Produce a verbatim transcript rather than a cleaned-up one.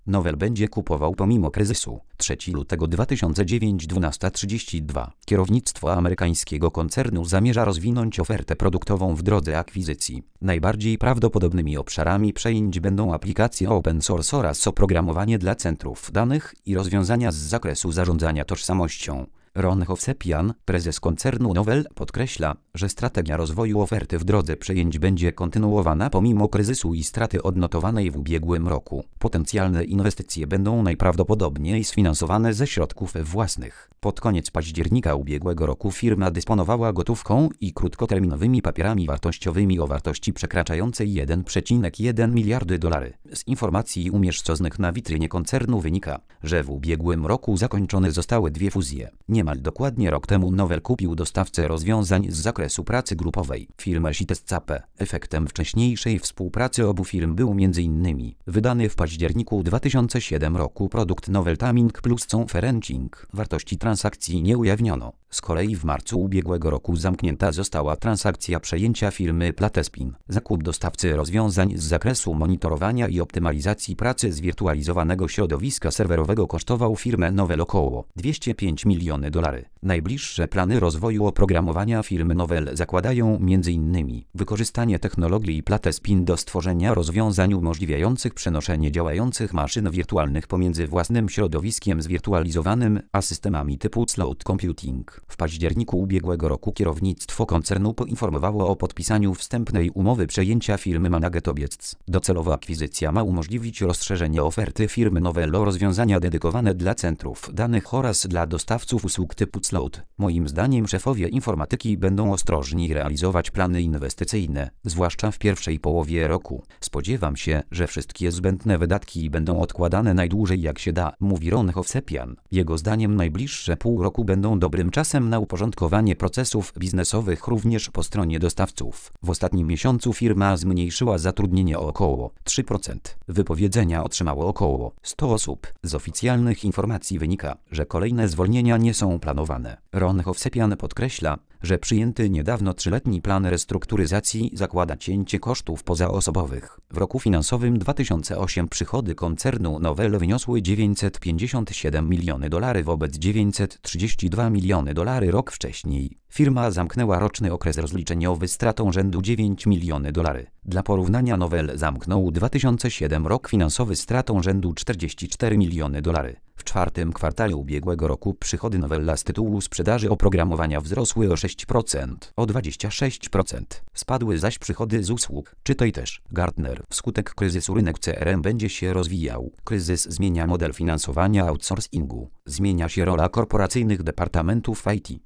Novell będzie kupował pomimo kryzysu. trzeciego lutego dwa tysiące dziewiątego dwunasta trzydzieści dwa. Kierownictwo amerykańskiego koncernu zamierza rozwinąć ofertę produktową w drodze akwizycji. Najbardziej prawdopodobnymi obszarami przejęć będą aplikacje open source oraz oprogramowanie dla centrów danych i rozwiązania z zakresu zarządzania tożsamością. Ron Hovsepian, prezes koncernu Novell, podkreśla, że strategia rozwoju oferty w drodze przejęć będzie kontynuowana pomimo kryzysu i straty odnotowanej w ubiegłym roku. Potencjalne inwestycje będą najprawdopodobniej sfinansowane ze środków własnych. Pod koniec października ubiegłego roku firma dysponowała gotówką i krótkoterminowymi papierami wartościowymi o wartości przekraczającej jeden przecinek jeden miliardy dolarów. Z informacji umieszczonych na witrynie koncernu wynika, że w ubiegłym roku zakończone zostały dwie fuzje. Niemal dokładnie rok temu Novell kupił dostawcę rozwiązań z zakresu pracy grupowej, firmę Sitescape. Efektem wcześniejszej współpracy obu firm był między innymi wydany w październiku dwa tysiące siódmego roku produkt Novell Timing Plus Conferencing. Wartości transakcji nie ujawniono. Z kolei w marcu ubiegłego roku zamknięta została transakcja przejęcia firmy Platespin. Zakup dostawcy rozwiązań z zakresu monitorowania i optymalizacji pracy zwirtualizowanego środowiska serwerowego kosztował firmę Novell około dwieście pięć milionów dolarów. Najbliższe plany rozwoju oprogramowania firmy Novell zakładają między innymi wykorzystanie technologii Platespin do stworzenia rozwiązań umożliwiających przenoszenie działających maszyn wirtualnych pomiędzy własnym środowiskiem zwirtualizowanym a systemami typu cloud computing. W październiku ubiegłego roku kierownictwo koncernu poinformowało o podpisaniu wstępnej umowy przejęcia firmy Managetobiec. Docelowo akwizycja ma umożliwić rozszerzenie oferty firmy Novell o rozwiązania dedykowane dla centrów danych oraz dla dostawców usług typu cloud. Moim zdaniem szefowie informatyki będą ostrożni realizować plany inwestycyjne, zwłaszcza w pierwszej połowie roku. Spodziewam się, że wszystkie zbędne wydatki będą odkładane najdłużej jak się da, mówi Ron Hovsepian. Jego zdaniem najbliższe pół roku będą dobrym czasem na uporządkowanie procesów biznesowych również po stronie dostawców. W ostatnim miesiącu firma zmniejszyła zatrudnienie o około trzy procent. Wypowiedzenia otrzymało około sto osób. Z oficjalnych informacji wynika, że kolejne zwolnienia nie są planowane. Ron Hovsepian podkreśla, że przyjęty niedawno trzyletni plan restrukturyzacji zakłada cięcie kosztów pozaosobowych. W roku finansowym dwa tysiące ósmym przychody koncernu Novell wyniosły dziewięćset pięćdziesiąt siedem milionów dolarów wobec dziewięćset trzydzieści dwa miliony dolarów rok wcześniej. Firma zamknęła roczny okres rozliczeniowy stratą rzędu dziewięć milionów dolarów. Dla porównania Novell zamknął dwa tysiące siódmy rok finansowy stratą rzędu czterdzieści cztery miliony dolarów. W czwartym kwartale ubiegłego roku przychody Novella z tytułu sprzedaży oprogramowania wzrosły o sześć procent, o dwadzieścia sześć procent. Spadły zaś przychody z usług. Czytaj też Gartner. Wskutek kryzysu rynek C R M będzie się rozwijał. Kryzys zmienia model finansowania outsourcingu. Zmienia się rola korporacyjnych departamentów I T.